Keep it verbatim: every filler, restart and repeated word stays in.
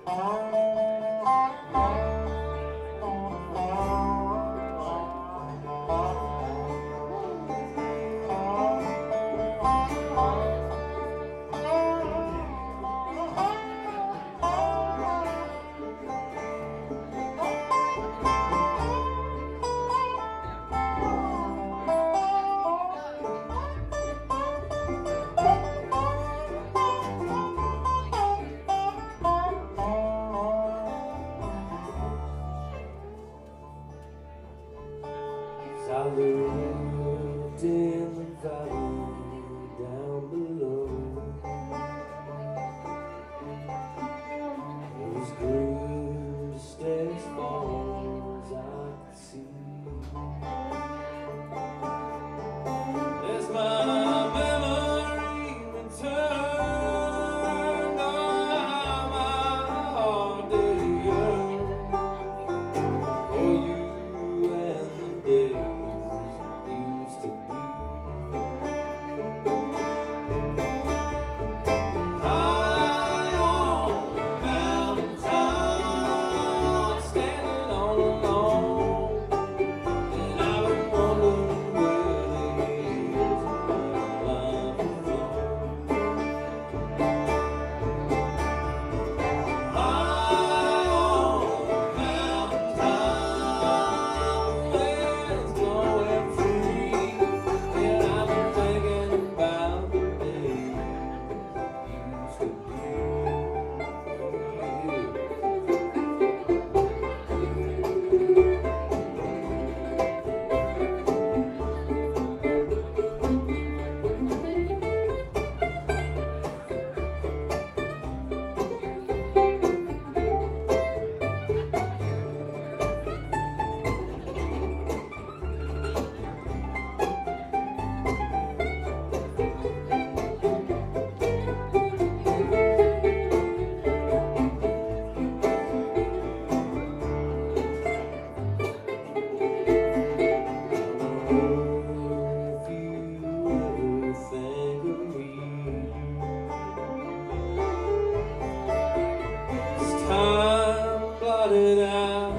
I lived in the valley down below. It was green just as far as I could see. As my memory returned, oh, my heart did yearn for you and the day used to be. High on the mountain top, standing all alone, and I've been wondering where the years of my life have gone. High on the mountain top, winds blowing free, and I've been thinking about the days used to be. If you ever think of me, this time blotted out